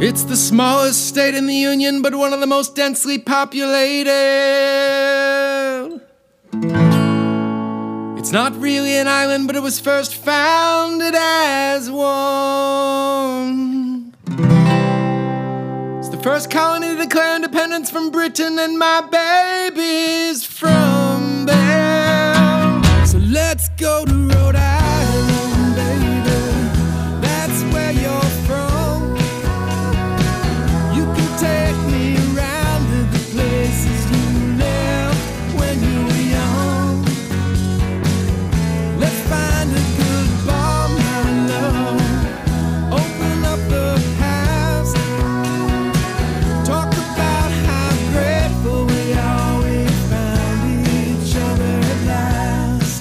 It's the smallest state in the Union, but one of the most densely populated. It's not really an island, but it was first founded as one. It's the first colony to declare independence from Britain, and my baby's from there. So let's go to Rhode Island, baby. That's where you're from. You can take me around to the places you lived when you were young. Let's find a good bar, my love. Open up the past. Talk about how grateful we are we found each other at last.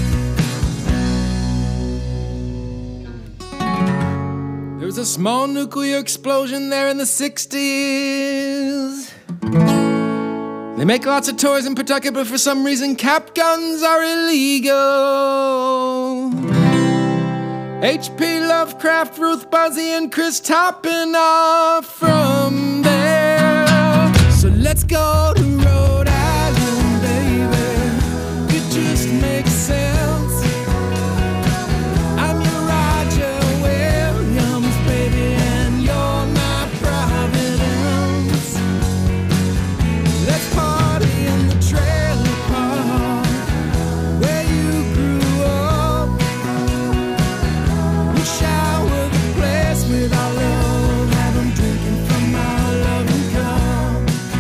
There was a small nuclear explosion there in the 60s. They make lots of toys in Pawtucket, but for some reason cap guns are illegal. H.P. Lovecraft, Ruth Buzzy, and Chris Toppin are from there. So let's go to Rhode Island, baby. It just makes sense. I'm your Roger Williams, baby, and you're my Providence. Let's party in the trailer park where you grew up. We shower the place with our love, have 'em drinking from our loving cup.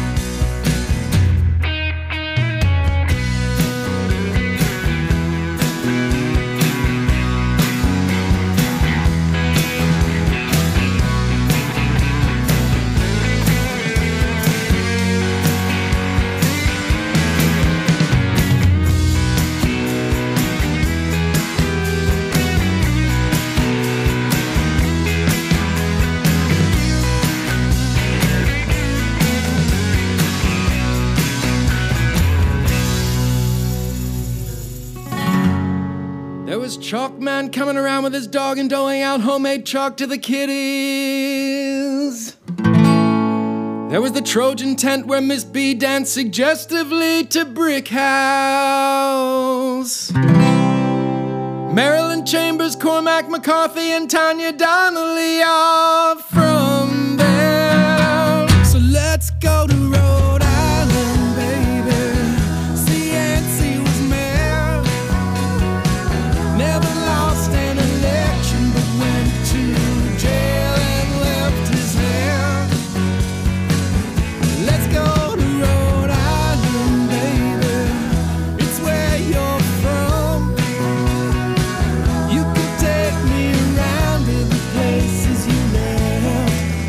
There was Chalkman coming around with his dog and doling out homemade chalk to the kiddies. There was the Trojan tent where Miss B danced suggestively to Brick House. Marilyn Chambers, Cormac McCarthy, and Tanya Donnelly are from there. So let's go to Rhode Island, baby. See, Yancey was mayor. Never lost an election, but went to jail and left his hair. Let's go to Rhode Island, baby. It's where you're from. You can take me around to the places you left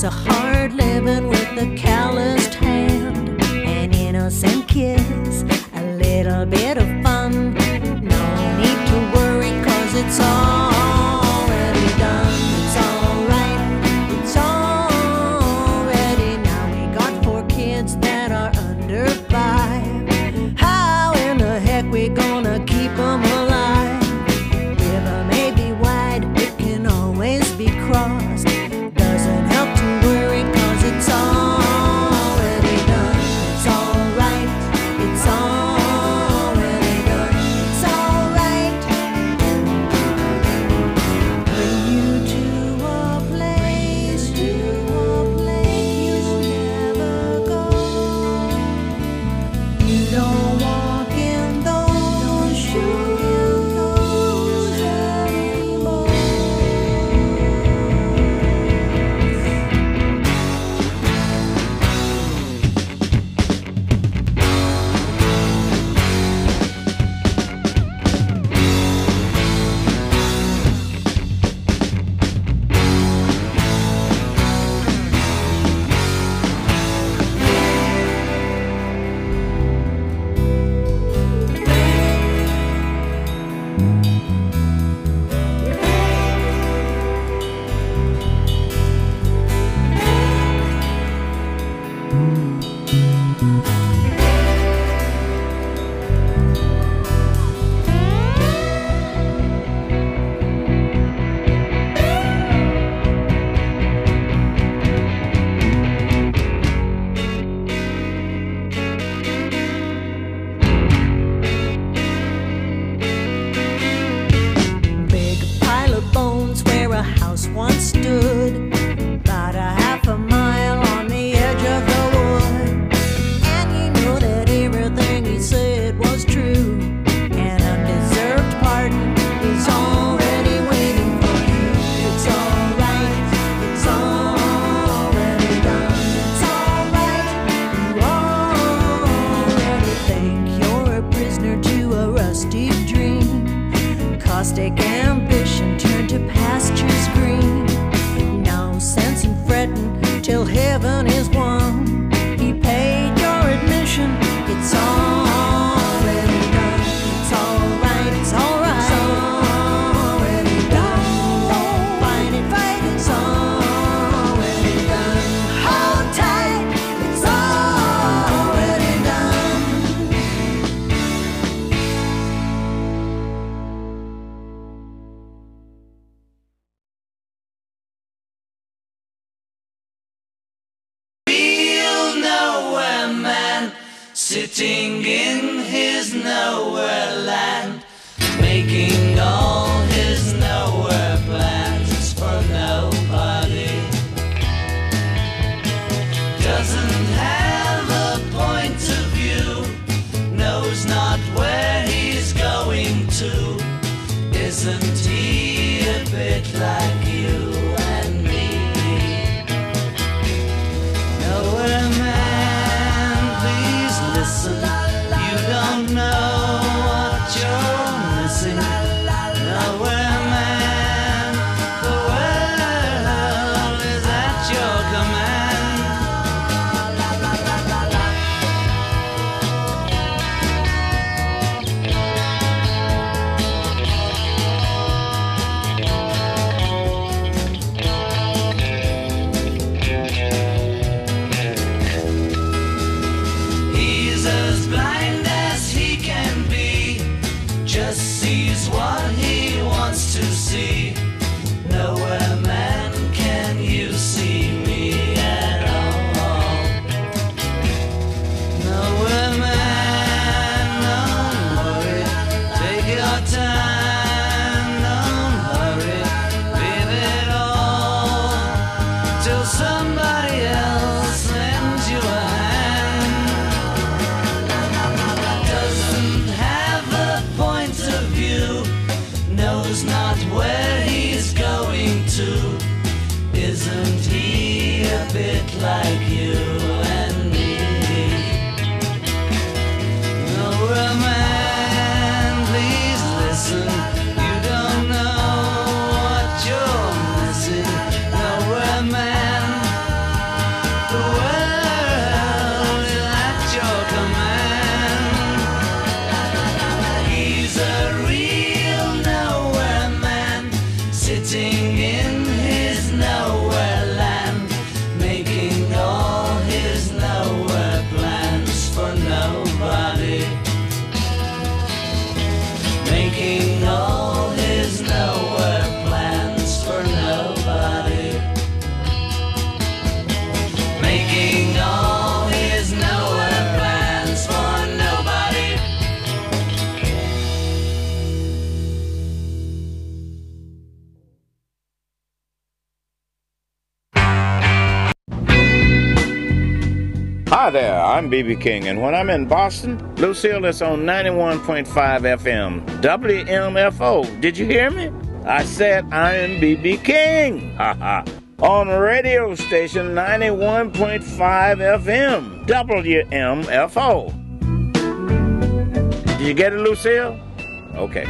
a hard living with a calloused hand, an innocent kiss, a little bit of fun. No need to worry, 'cause it's already done. It's alright, it's already now. We got 4 kids that are under 5. How in the heck we gonna keep them alive? River may be wide, it can always be crossed. Doesn't help to worry, 'cause it's already done. It's alright, it's already done. It's alright. Bring you to a place you never go. You don't walk in those shoes anymore. Big pile of bones where a house once stood, about a half a mile on the edge of the wood. And he knew that everything he said was true. An undeserved pardon is already waiting for you. It's alright, it's already done. It's alright, you already think you're a prisoner to a rusty dream. Caustic ambition turned to pastures green. No sense in fretting till heaven is won. He paid your admission. It's already done. It's alright, it's alright. It's already done. Don't fight it, it's already done. Hold tight, it's already done. Real nowhere man, sitting in his nowhere land, making all his nowhere plans for nobody. Doesn't have a point of view, knows not where he's going to. Isn't he a bit like you and me? Nowhere man, please listen. You don't know what you're living in his nowhere land, making all his nowhere plans for nobody. Making all his nowhere plans for nobody. Making all his nowhere plans for nobody. Hi there, I'm B.B. King, and when I'm in Boston, Lucille is on 91.5 FM, WMFO. Did you hear me? I said I am B.B. King. On radio station 91.5 FM, WMFO. Did you get it, Lucille? Okay.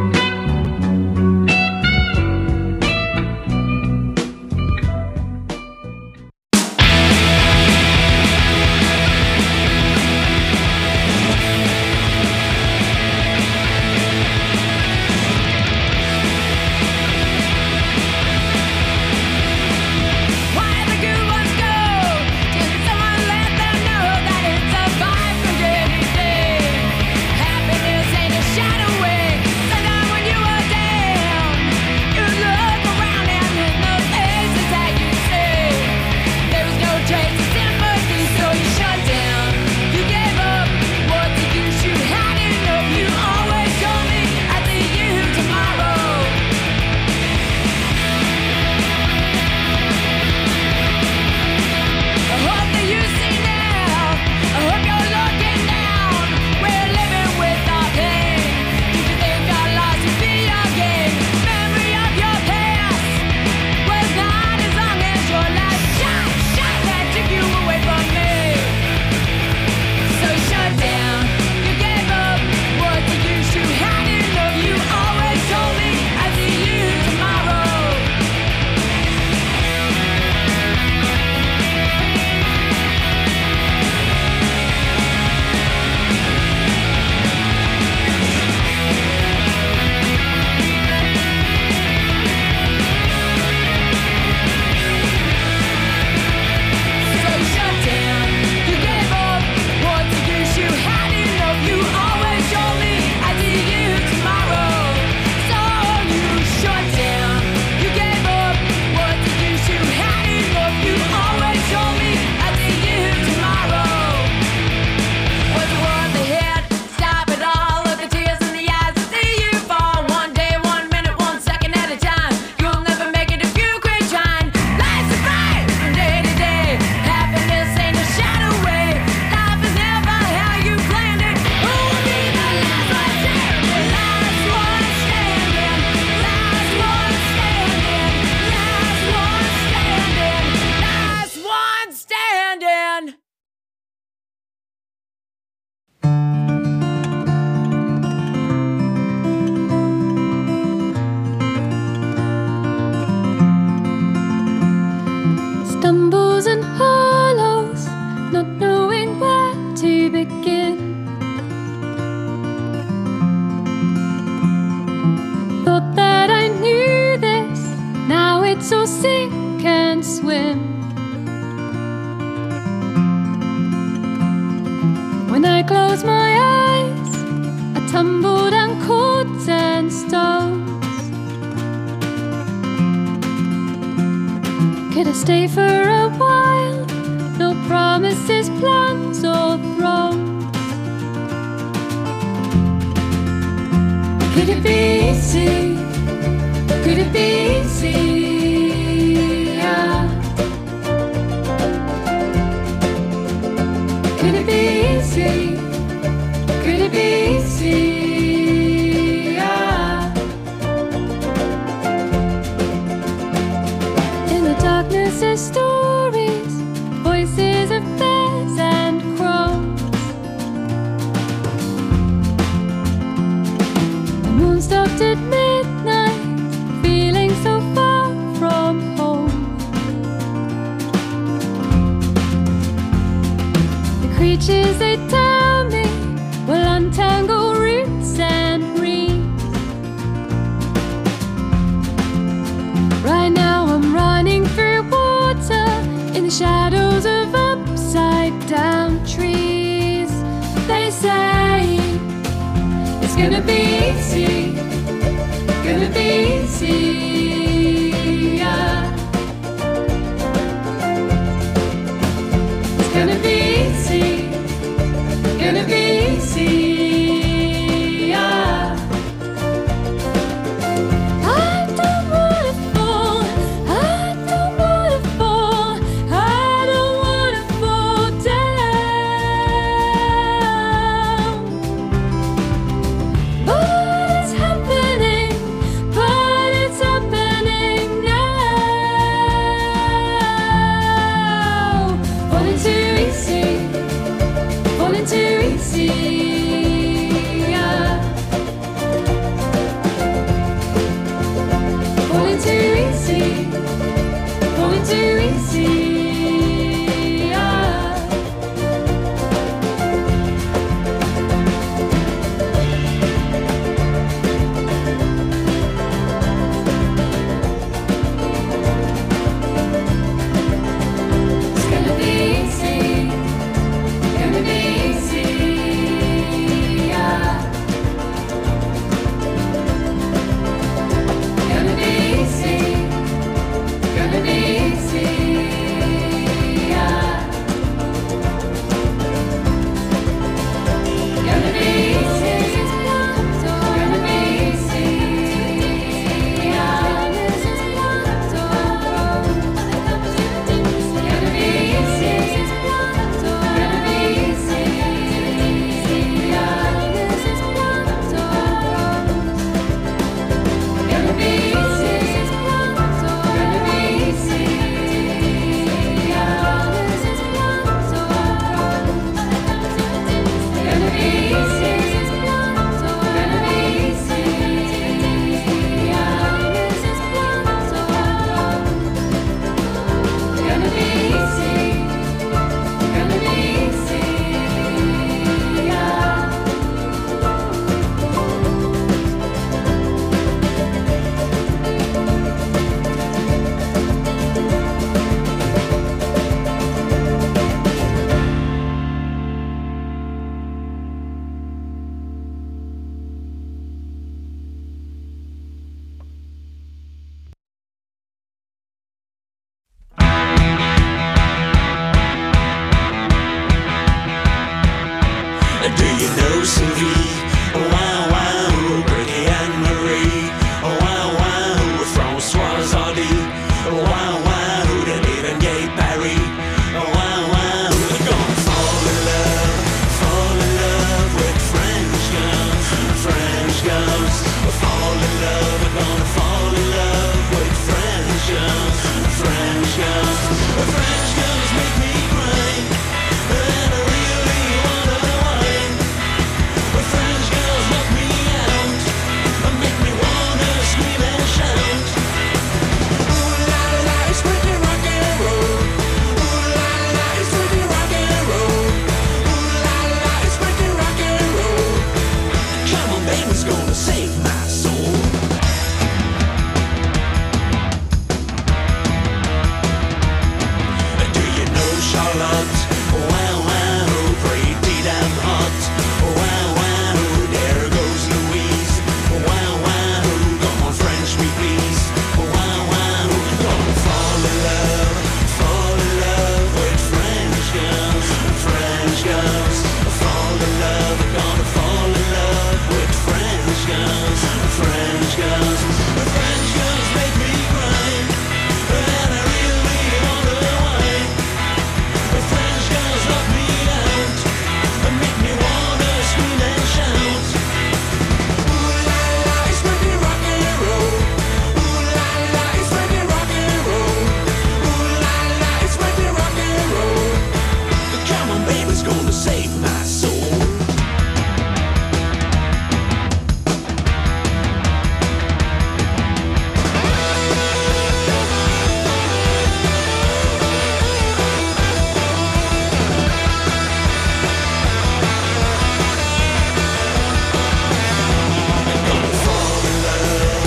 Creatures they tell me will untangle roots and reeds. the shadows of upside down trees. They say it's gonna be easy, gonna be easy, yeah. It's gonna be easy, gonna be easy.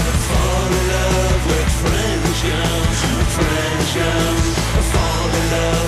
Fall in love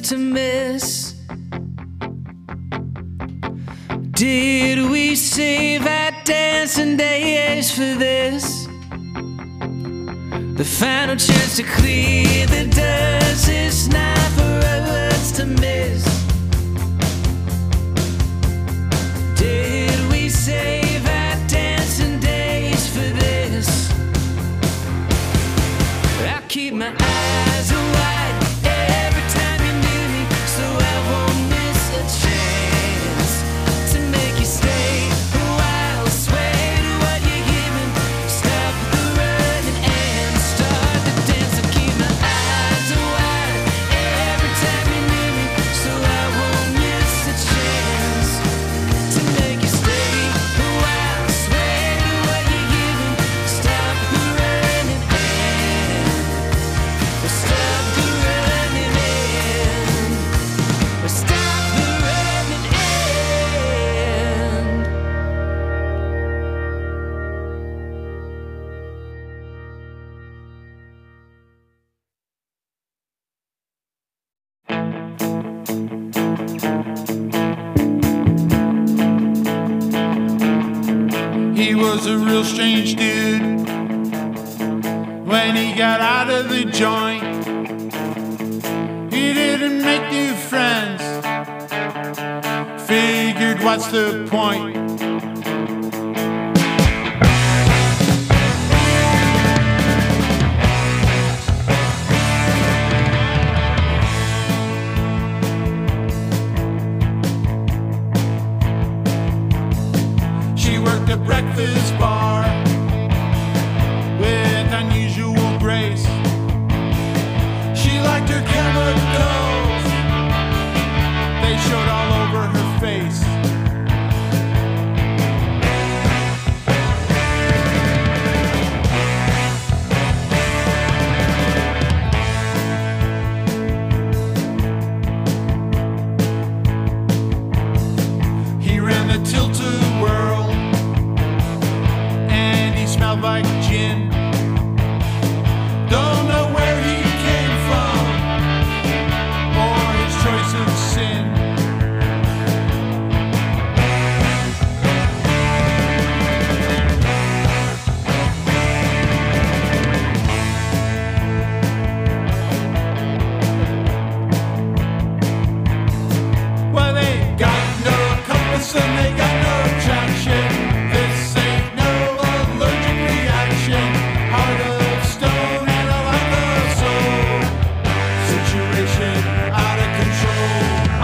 to miss? Did we save our dancing days for this? The final chance to clear the dust is not for us to miss. Did we save our dancing days for this? I keep my eyes wide every time you're near me, so I won't miss a chance to make you stay a while. Sway to what you're giving, stop the running and start the dance. I keep my eyes wide every time you're near me, so I won't miss a chance to make you stay a while. Sway to what you're giving, stop the running and stop the running and stop the running and. He was a real strange dude when he got out of the joint. He didn't make new friends, figured what's the point? She worked a breakfast bar with unusual grace. She liked her chemicals, they showed all over her face. He ran the tilt-a world and he smelled like gin. Don't know where he came from or his choice of sin. Well, they got no compass and they got no traction. This ain't no allergic reaction. Heart of stone and a lack of soul. Situation out of control.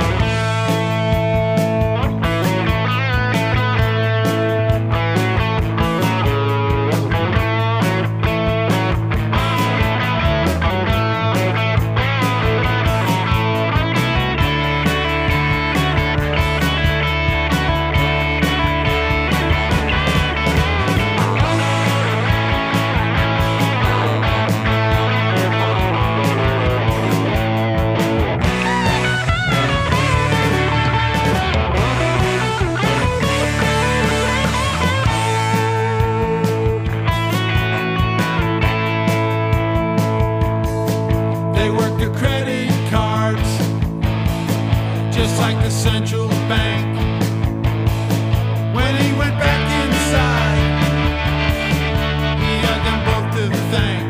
They worked the credit cards just like the central bank. When he went back inside, he had them both to thank.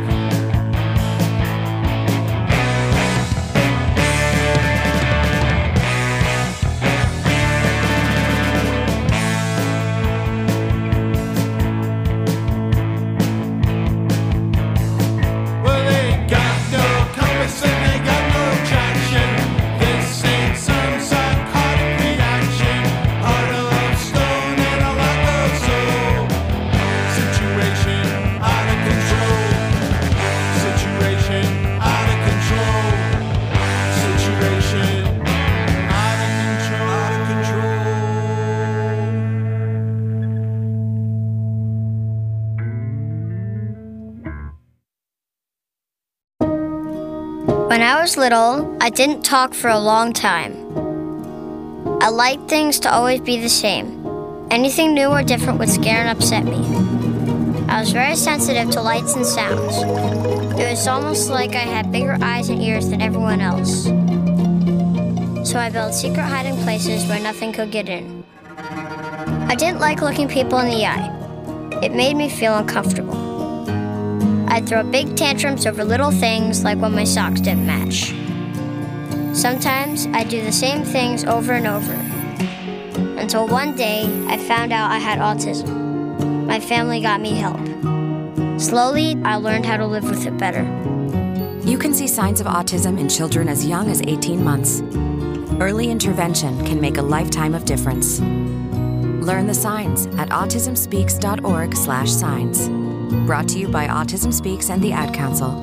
Well, they got no compass and they got no traction. This ain't some psychotic reaction. Heart of stone and a lack of soul. Situation out of control. Situation out of control. Situation out of control. Out of control. When I was little, I didn't talk for a long time. I liked things to always be the same. Anything new or different would scare and upset me. I was very sensitive to lights and sounds. It was almost like I had bigger eyes and ears than everyone else. so I built secret hiding places where nothing could get in. I didn't like looking people in the eye. It made me feel uncomfortable. I'd throw big tantrums over little things like when my socks didn't match. Sometimes I'd do the same things over and over, until one day I found out I had autism. My family got me help. Slowly, I learned how to live with it better. You can see signs of autism in children as young as 18 months. Early intervention can make a lifetime of difference. Learn the signs at autismspeaks.org/signs. Brought to you by Autism Speaks and the Ad Council.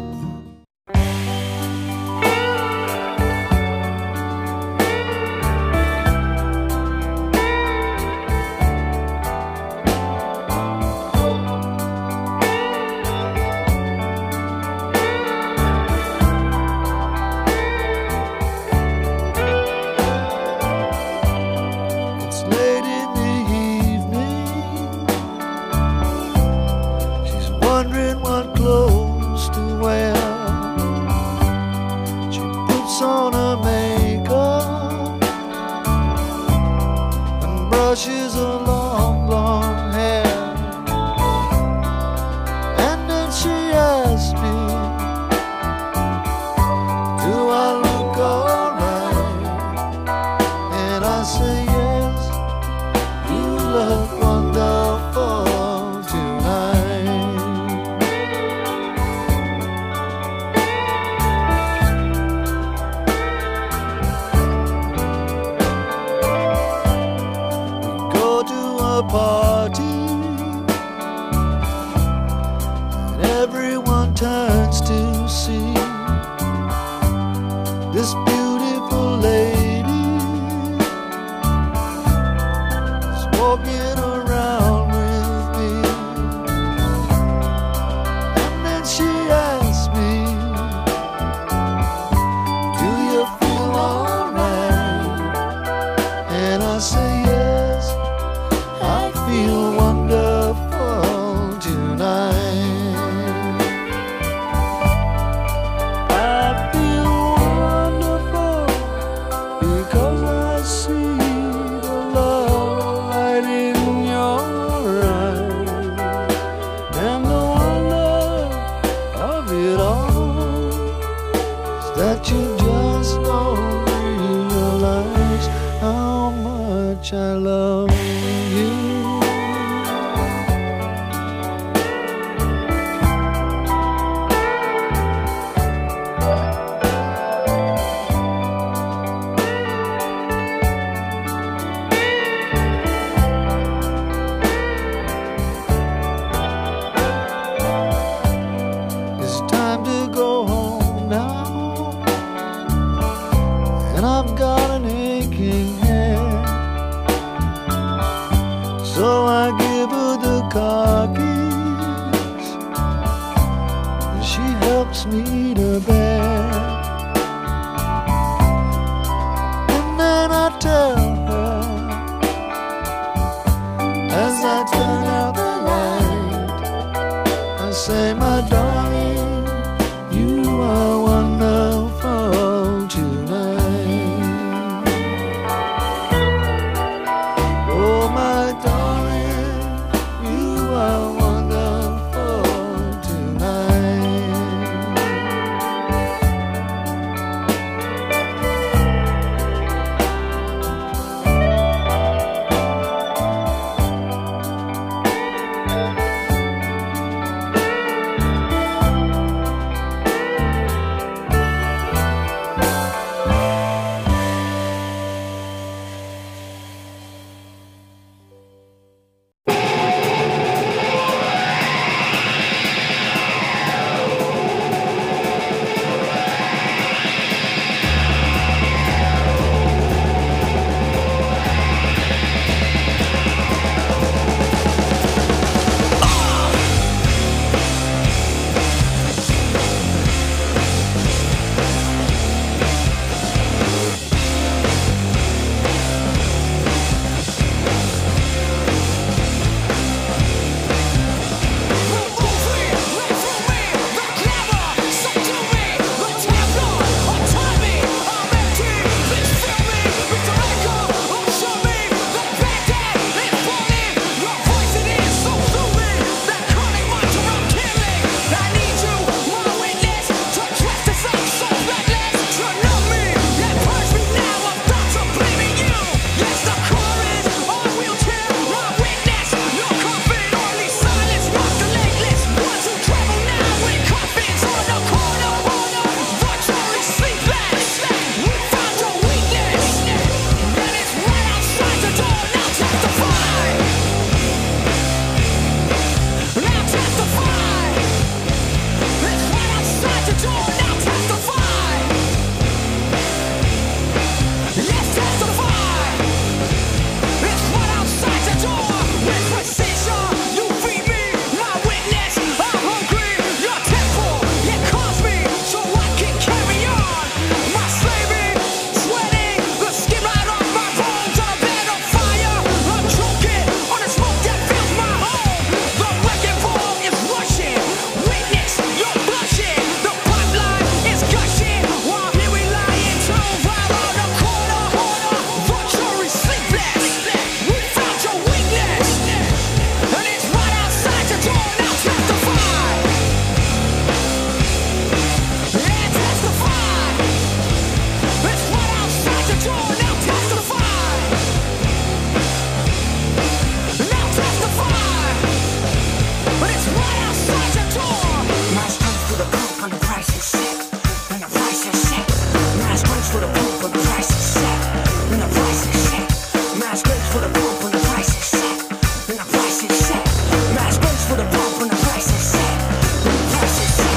for the pump when the price is set. And the price is set. Mass burns for the pump when the price is set. And the price is set.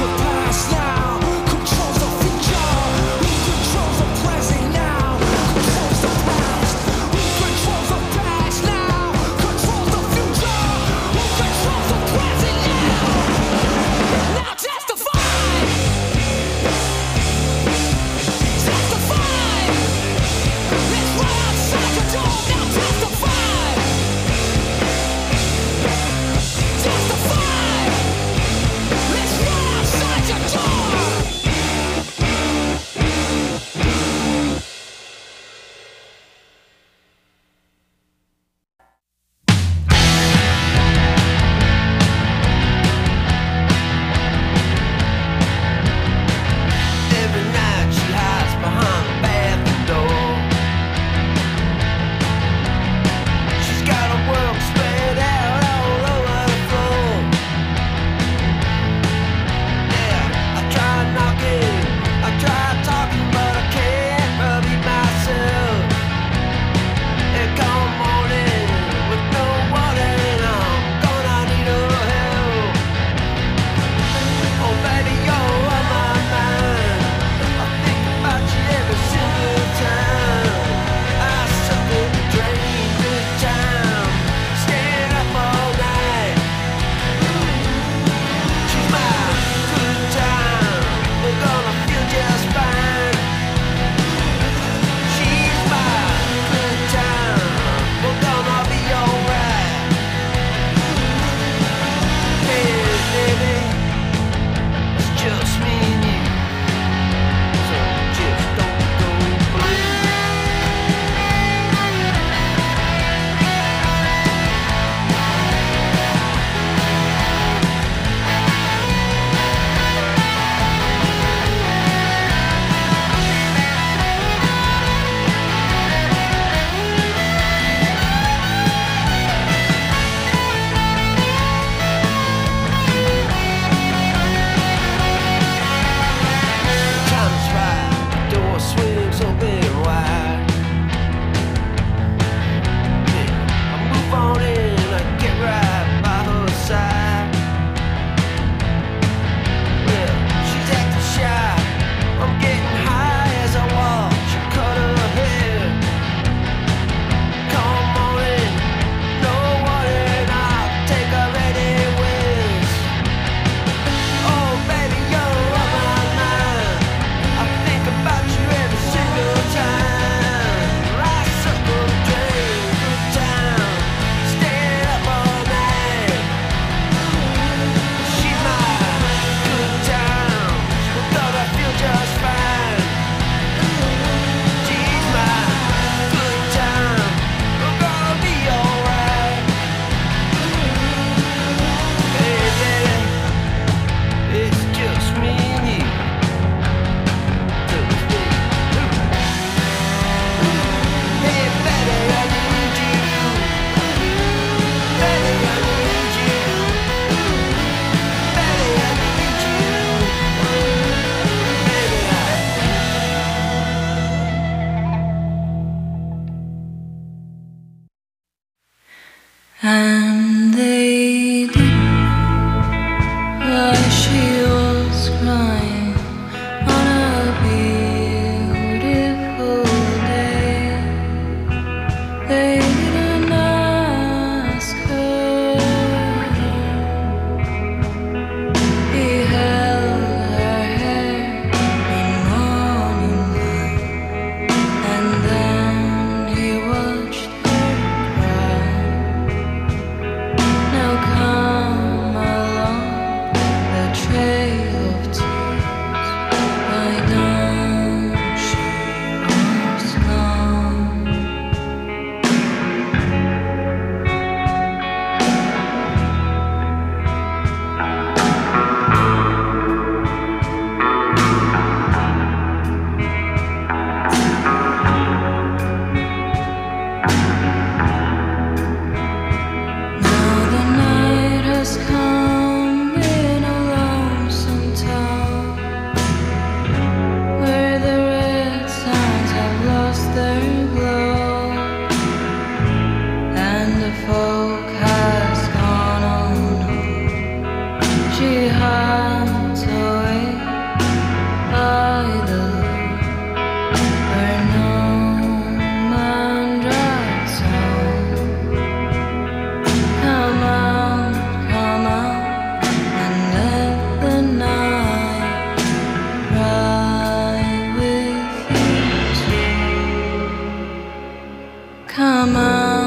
Controls the past now, controls the future. Who controls the present now? glow, and the folk has gone on home. She hides away by the lake where no man drives home. Come out, and let the night ride with you too. Come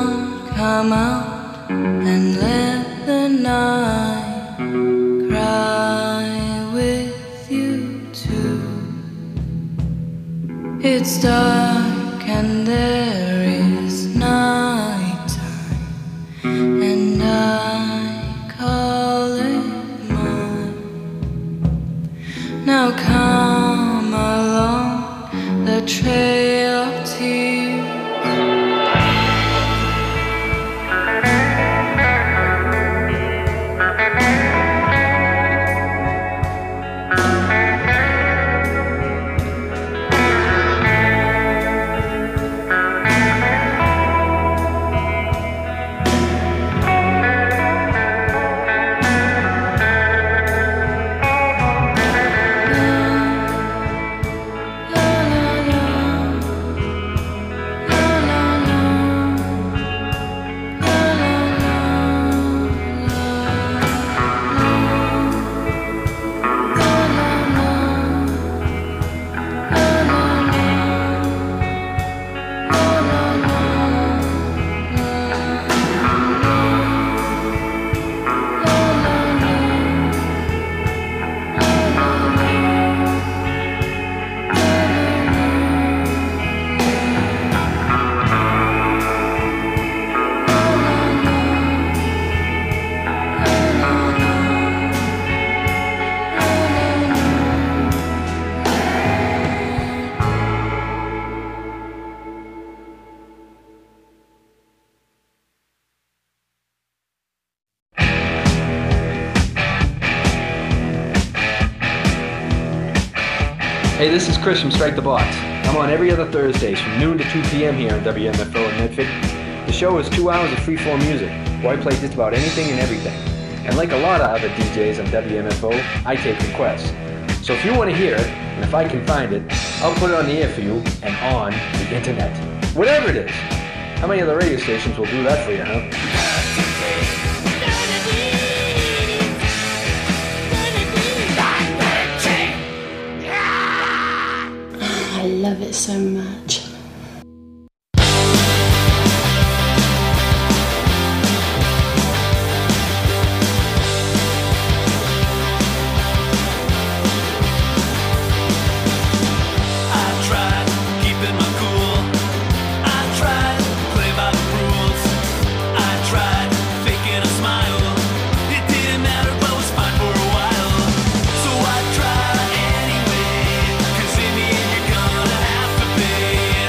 out, and let the night cry with you too. It's dark and there is nighttime, and I call it mine. Now come along the trail of tears. Hey, this is Chris from Strike the Box. I'm on every other Thursdays from noon to 2 p.m. here on WMFO in Medford. The show is 2 hours of free-form music, where I play just about anything and everything. And like a lot of other DJs on WMFO, I take requests. So if you want to hear it, and if I can find it, I'll put it on the air for you and on the internet. Whatever it is. How many other radio stations will do that for you, huh? I love it so much. Anyway, 'cause in the end you're gonna have to pay.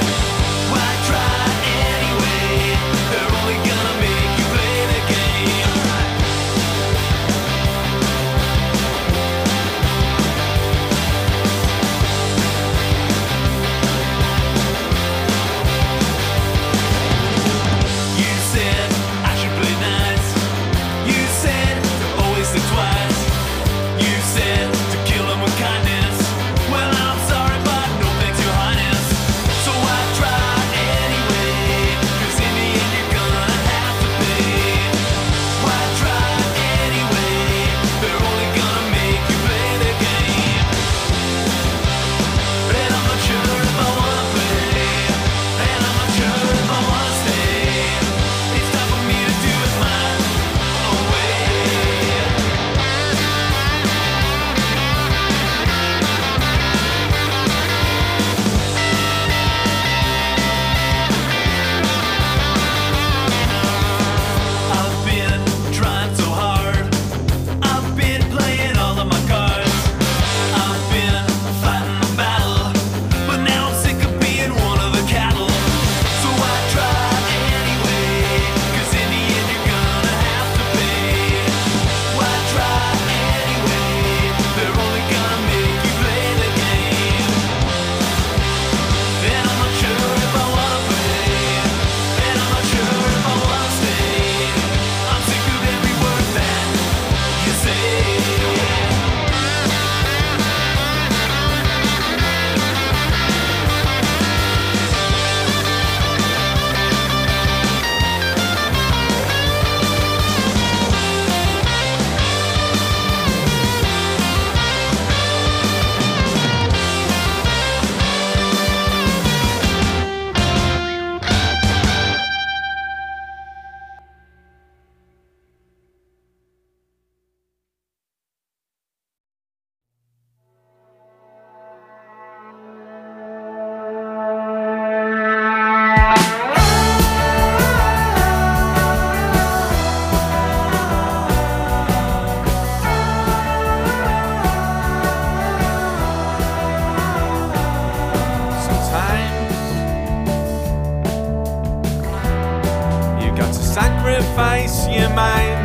sacrifice your mind,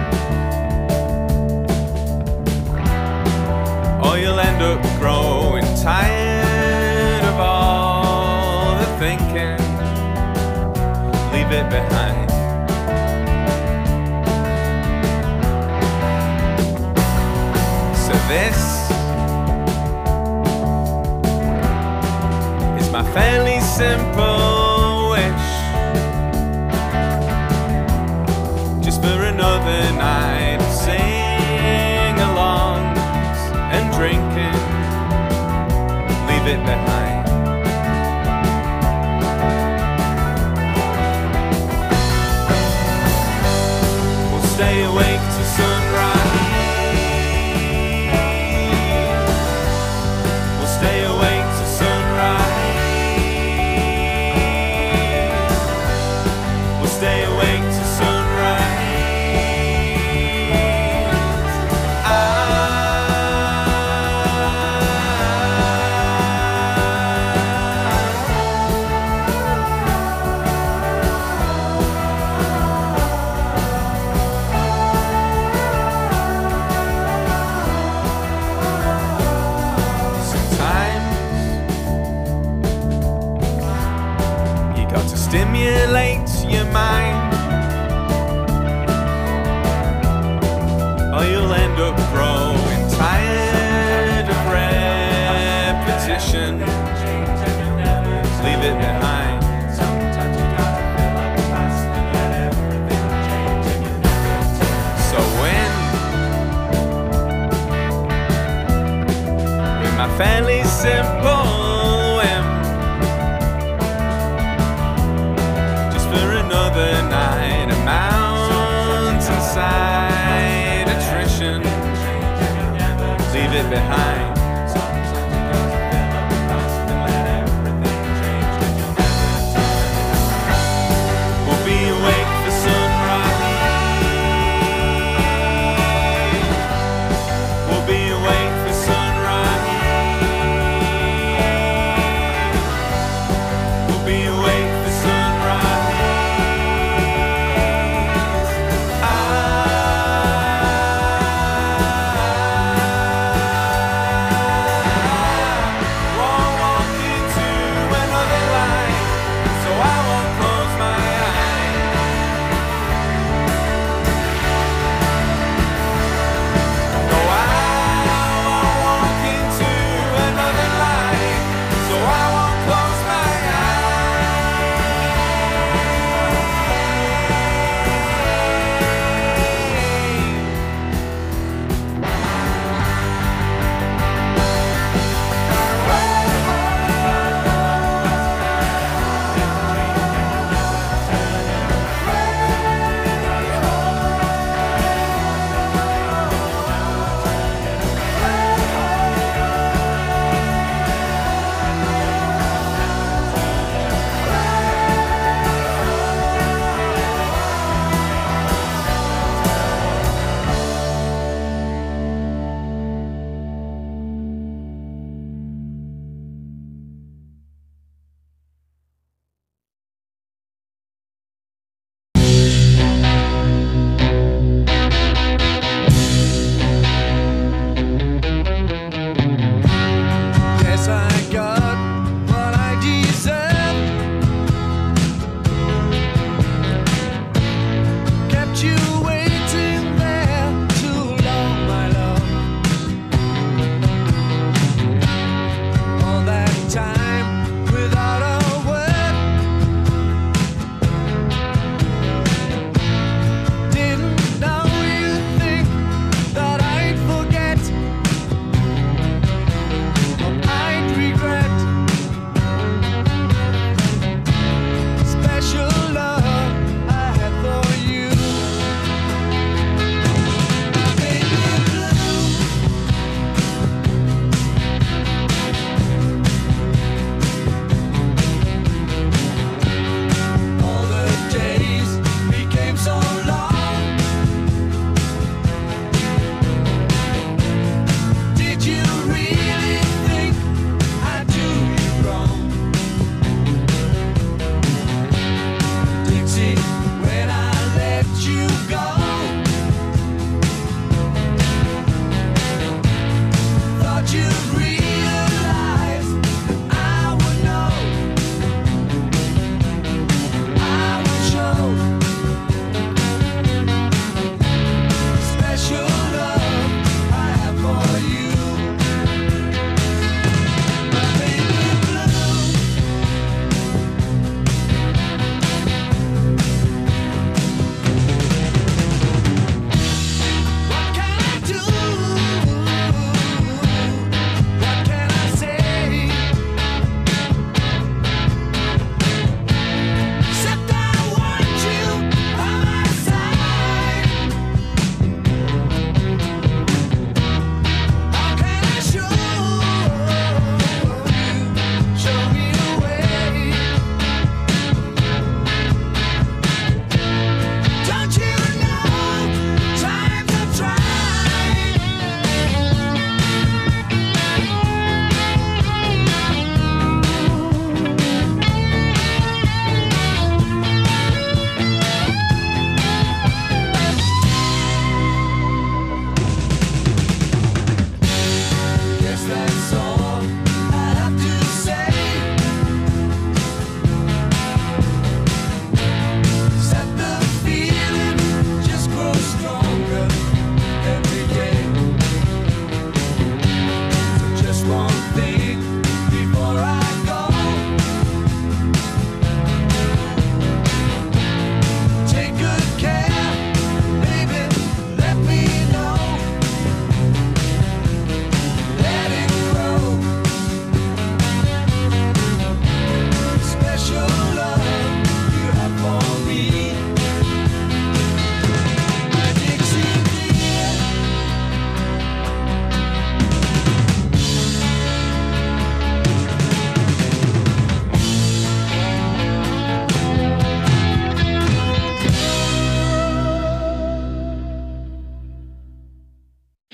or you'll end up growing tired of all the thinking. Leave it behind. So this is my fairly simple wish, just for another night of sing-alongs and drinking. Leave it behind. We'll stay awake till sunrise. We'll stay awake till sunrise. We'll stay awake till sunrise. Stimulate your mind, or you'll end up growing tired of repetition. Leave it behind. So with my fairly simple whim, another night of mountainside attrition. Leave it behind. We'll be awake for sunrise. We'll be awake for sunrise. We'll be awake for sunrise.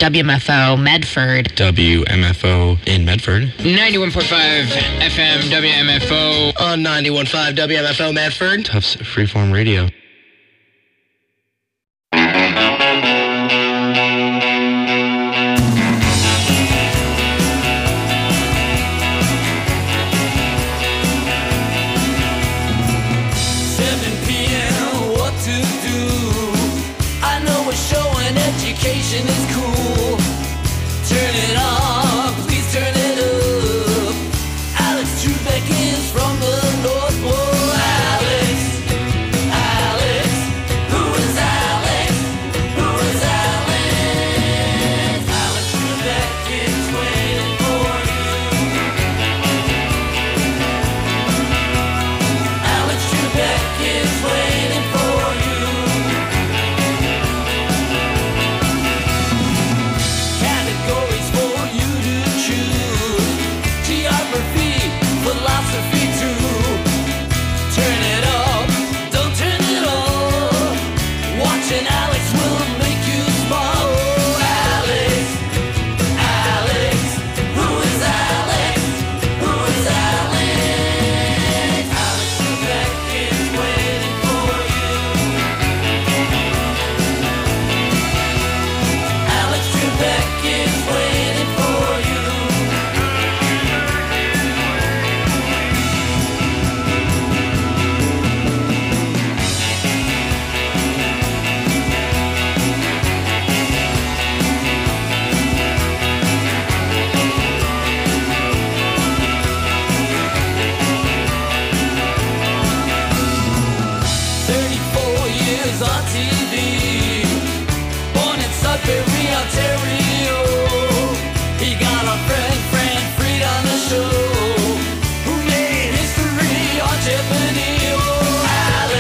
WMFO Medford. WMFO in Medford. 91.5 FM WMFO. On 91.5 WMFO Medford. Tufts Freeform Radio. Education is cool. Turn it on.